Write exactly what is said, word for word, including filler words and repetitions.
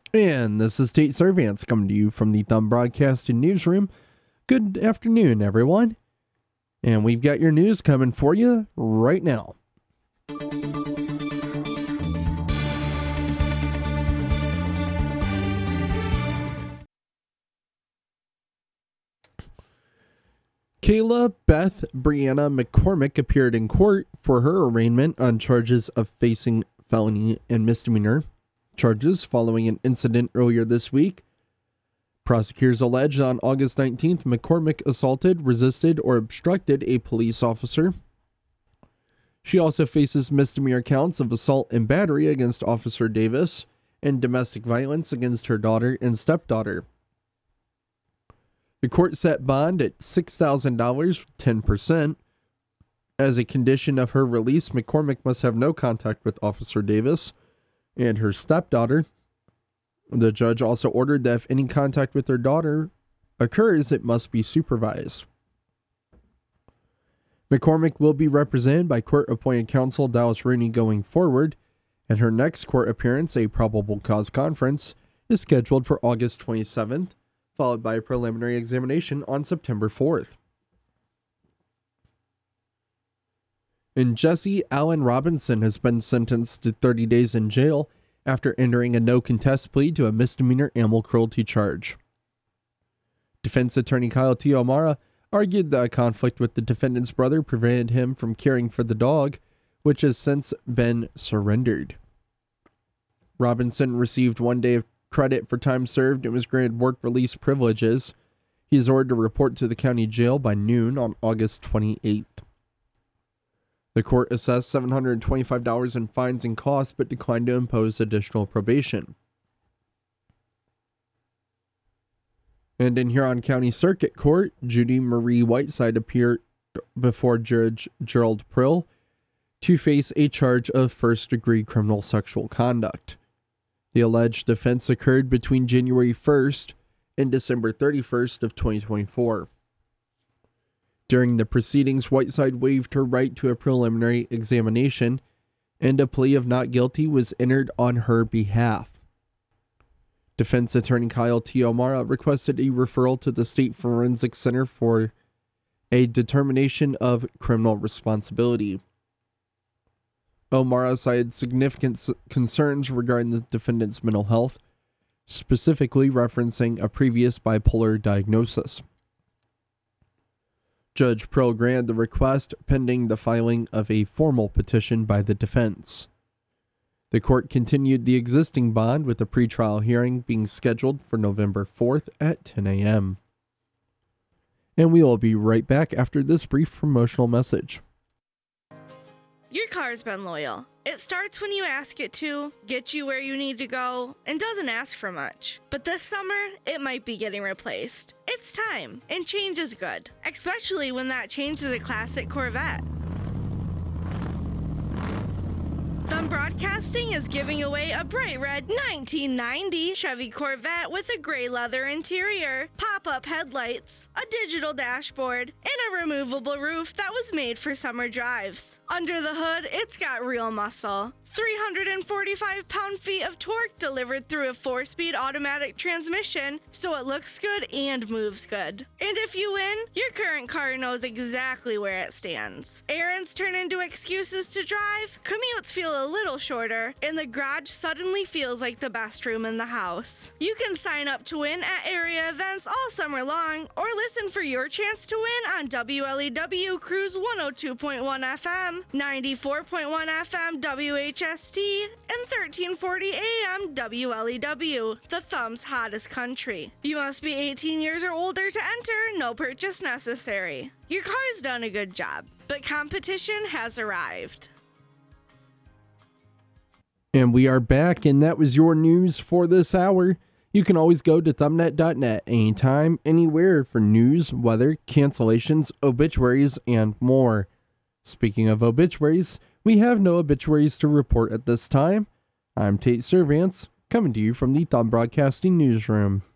And this is Tate Servants coming to you from the Thumb Broadcasting Newsroom. Good afternoon, everyone. And we've got your news coming for you right now. Kayla Beth Brianna McCormick appeared in court for her arraignment on charges of facing felony and misdemeanor charges following an incident earlier this week. Prosecutors alleged on August nineteenth, McCormick assaulted, resisted, or obstructed a police officer. She also faces misdemeanor counts of assault and battery against Officer Davis and domestic violence against her daughter and stepdaughter. The court set bond at six thousand dollars, ten percent. As a condition of her release, McCormick must have no contact with Officer Davis and her stepdaughter. The judge also ordered that if any contact with her daughter occurs, it must be supervised. McCormick will be represented by court-appointed counsel Dallas Rooney going forward, and her next court appearance, a probable cause conference, is scheduled for August twenty-seventh, followed by a preliminary examination on September fourth. And Jesse Allen Robinson has been sentenced to thirty days in jail after entering a no-contest plea to a misdemeanor animal cruelty charge. Defense attorney Kyle Tiomara argued that a conflict with the defendant's brother prevented him from caring for the dog, which has since been surrendered. Robinson received one day of credit for time served and was granted work release privileges. He is ordered to report to the county jail by noon on August twenty-eighth. The court assessed seven hundred twenty-five dollars in fines and costs, but declined to impose additional probation. And in Huron County Circuit Court, Judy Marie Whiteside appeared before Judge Gerald Prill to face a charge of first-degree criminal sexual conduct. The alleged offense occurred between January first and December thirty-first of twenty twenty-four. During the proceedings, Whiteside waived her right to a preliminary examination, and a plea of not guilty was entered on her behalf. Defense attorney Kyle Tiomara requested a referral to the State Forensic Center for a determination of criminal responsibility. O'Mara cited significant concerns regarding the defendant's mental health, specifically referencing a previous bipolar diagnosis. Judge Prill granted the request pending the filing of a formal petition by the defense. The court continued the existing bond with a pretrial hearing being scheduled for November fourth at ten a.m. And we will be right back after this brief promotional message. Your car's been loyal. It starts when you ask it to, gets you where you need to go, and doesn't ask for much. But this summer, it might be getting replaced. It's time, and change is good, especially when that change is a classic Corvette. Thumb Broadcasting is giving away a bright red nineteen ninety Chevy Corvette with a gray leather interior, pop-up headlights, a digital dashboard, and a removable roof that was made for summer drives. Under the hood, it's got real muscle. three hundred forty-five pound-feet of torque delivered through a four-speed automatic transmission, so it looks good and moves good. And if you win, your current car knows exactly where it stands. Errands turn into excuses to drive, commutes feel a little shorter, and the garage suddenly feels like the best room in the house. You can sign up to win at area events all summer long, or listen for your chance to win on W L E W Cruise one oh two point one F M, ninety-four point one F M W H S T, and thirteen forty A M W L E W, the Thumb's hottest country. You must be eighteen years or older to enter, no purchase necessary. Your car's done a good job, but competition has arrived. And we are back, and that was your news for this hour. You can always go to thumbnet dot net anytime, anywhere for news, weather, cancellations, obituaries, and more. Speaking of obituaries, we have no obituaries to report at this time. I'm Tate Servants, coming to you from the Thumb Broadcasting Newsroom.